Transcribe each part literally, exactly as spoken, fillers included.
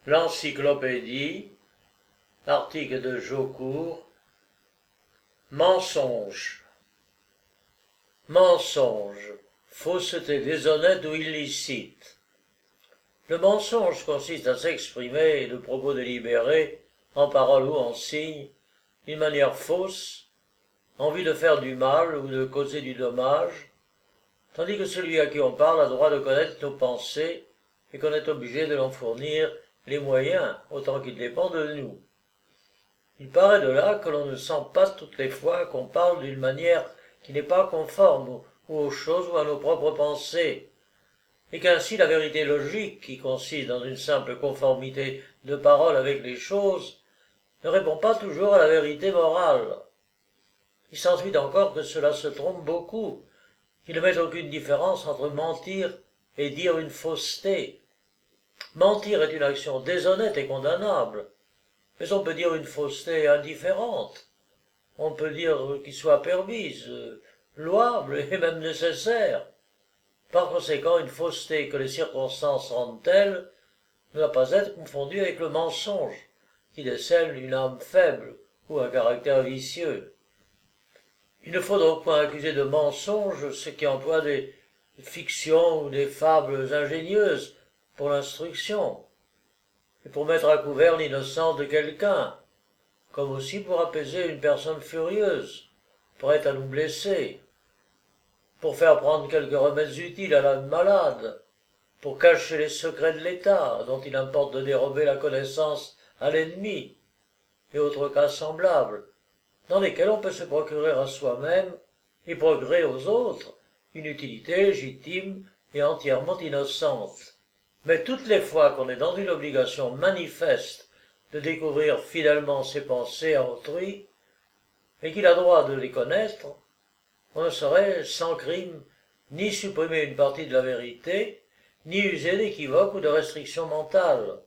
L'Encyclopédie, article de Jaucourt, mensonge. Mensonge, fausseté déshonnête ou illicite. Le mensonge consiste à s'exprimer de propos délibérés, en parole ou en signe, d'une manière fausse, en vue de faire du mal ou de causer du dommage, tandis que celui à qui on parle a droit de connaître nos pensées et qu'on est obligé de l'en fournir les moyens, autant qu'il dépend de nous. Il paraît de là que l'on ne sent pas toutes les fois qu'on parle d'une manière qui n'est pas conforme ou aux choses ou à nos propres pensées, et qu'ainsi la vérité logique, qui consiste dans une simple conformité de parole avec les choses, ne répond pas toujours à la vérité morale. Il s'ensuit encore que cela se trompe beaucoup, qu'il ne met aucune différence entre mentir et dire une fausseté. Mentir est une action déshonnête et condamnable, mais on peut dire une fausseté indifférente. On peut dire qu'il soit permise, louable et même nécessaire. Par conséquent, une fausseté que les circonstances rendent telle ne doit pas être confondue avec le mensonge, qui décèle une âme faible ou un caractère vicieux. Il ne faut donc point accuser de mensonge ceux qui emploient des fictions ou des fables ingénieuses pour l'instruction, et pour mettre à couvert l'innocence de quelqu'un, comme aussi pour apaiser une personne furieuse, prête à nous blesser, pour faire prendre quelques remèdes utiles à l'âme malade, pour cacher les secrets de l'État, dont il importe de dérober la connaissance à l'ennemi, et autres cas semblables, dans lesquels on peut se procurer à soi-même et procurer aux autres une utilité légitime et entièrement innocente. Mais toutes les fois qu'on est dans une obligation manifeste de découvrir fidèlement ses pensées à autrui, et qu'il a droit de les connaître, on ne saurait, sans crime, ni supprimer une partie de la vérité, ni user d'équivoques ou de restrictions mentales.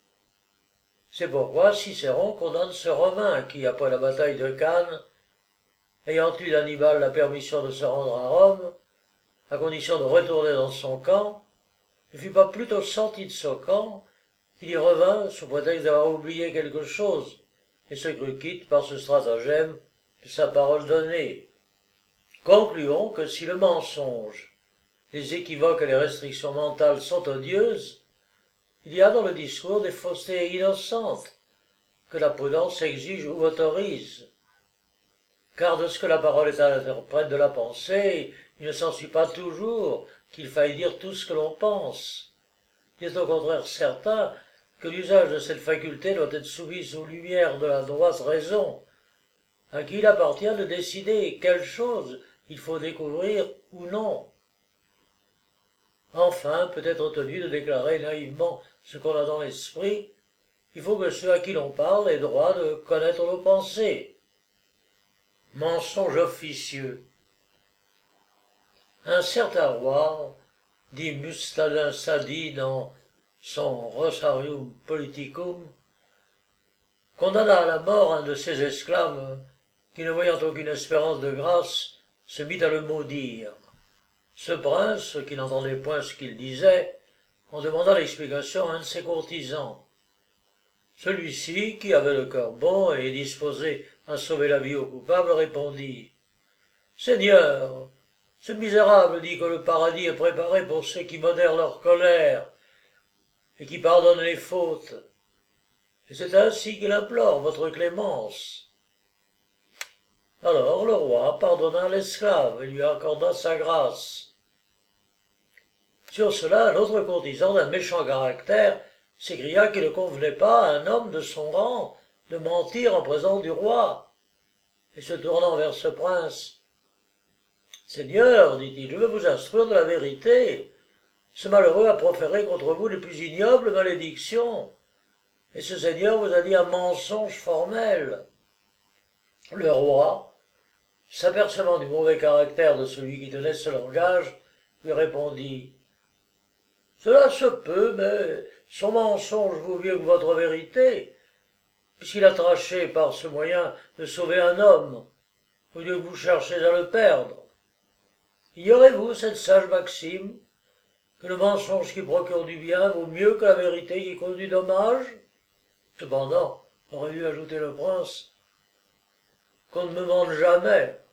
C'est pourquoi Cicéron condamne ce Romain qui, après la bataille de Cannes, ayant eu d'Hannibal la permission de se rendre à Rome, à condition de retourner dans son camp, ne fut pas plutôt sorti de son camp qu'il y revint sous prétexte d'avoir oublié quelque chose, et se crut quitte par ce stratagème de sa parole donnée. Concluons que si le mensonge, les équivoques et les restrictions mentales sont odieuses, il y a dans le discours des faussetés innocentes que la prudence exige ou autorise. Car de ce que la parole est à l'interprète de la pensée, il ne s'ensuit pas toujours qu'il faille dire tout ce que l'on pense. Il est au contraire certain que l'usage de cette faculté doit être soumis aux lumières de la droite raison, à qui il appartient de décider quelle chose il faut découvrir ou non. Enfin, peut être tenu de déclarer naïvement ce qu'on a dans l'esprit, il faut que ceux à qui l'on parle aient droit de connaître nos pensées. Mensonge officieux. Un certain roi, dit Mustadin Sadi dans son Rosarium Politicum, condamna à la mort un de ses esclaves qui, ne voyant aucune espérance de grâce, se mit à le maudire. Ce prince, qui n'entendait point ce qu'il disait, en demanda l'explication à un de ses courtisans. Celui-ci, qui avait le cœur bon et disposé à sauver la vie au coupable, répondit « Seigneur, ce misérable dit que le paradis est préparé pour ceux qui modèrent leur colère et qui pardonnent les fautes, et c'est ainsi qu'il implore votre clémence. » Alors le roi pardonna l'esclave et lui accorda sa grâce. Sur cela, l'autre courtisan d'un méchant caractère s'écria qu'il ne convenait pas à un homme de son rang de mentir en présence du roi, et se tournant vers ce prince, « Seigneur, dit-il, je veux vous instruire de la vérité. Ce malheureux a proféré contre vous les plus ignobles malédictions, et ce seigneur vous a dit un mensonge formel. » Le roi, s'apercevant du mauvais caractère de celui qui tenait ce langage, lui répondit « Cela se peut, mais son mensonge vaut mieux que votre vérité, puisqu'il a tâché par ce moyen de sauver un homme, au lieu que vous cherchez à le perdre. Ignorez-vous cette sage maxime, que le mensonge qui procure du bien vaut mieux que la vérité qui cause du dommage? Cependant, aurait dû ajouter le prince, qu'on ne me mente jamais,